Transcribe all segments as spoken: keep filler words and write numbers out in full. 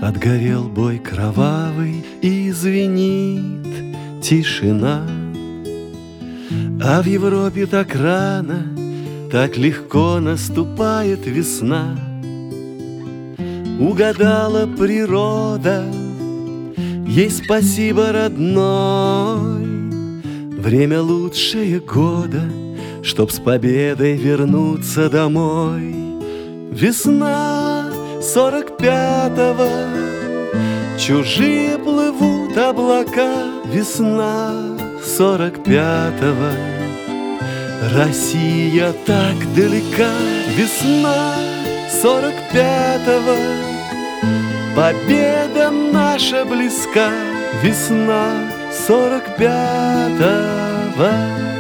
Отгорел бой кровавый, и звенит тишина. А в Европе так рано, так легко наступает весна. Угадала природа, ей спасибо, родной. Время лучшее года, чтоб с победой вернуться домой. Весна сорок пятого, чужие плывут облака. Весна сорок пятого, Россия так далека. Весна сорок пятого, победа наша близка. Весна сорок пятого.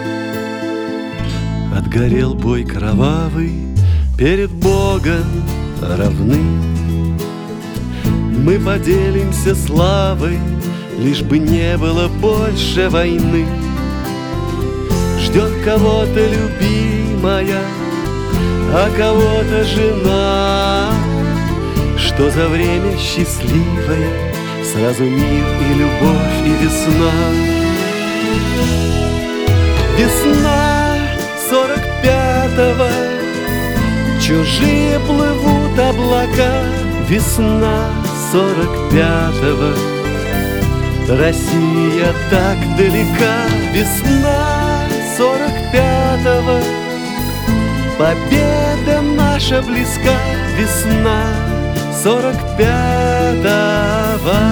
Отгорел бой кровавый, перед Богом равны. Мы поделимся славой, лишь бы не было больше войны. Ждет кого-то любимая, а кого-то жена. Что за время счастливое, сразу мир и любовь и весна. Весна сорок пятого, чужие плывут облака. Весна сорок пятого, Россия так далека. Весна сорок пятого, победа наша близка. Весна сорок пятого.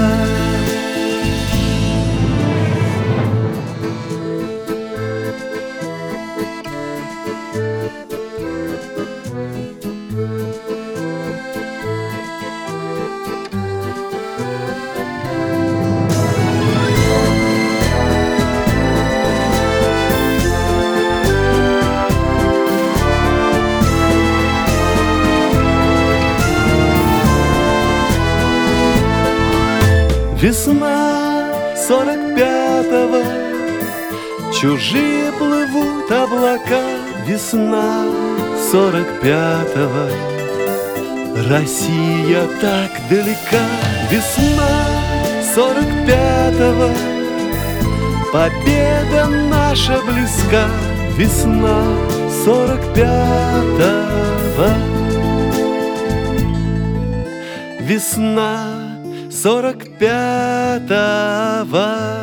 Весна сорок пятого, чужие плывут облака. Весна сорок пятого, Россия так далека. Весна сорок пятого, победа наша близка. Весна сорок пятого. Весна сорок пятого.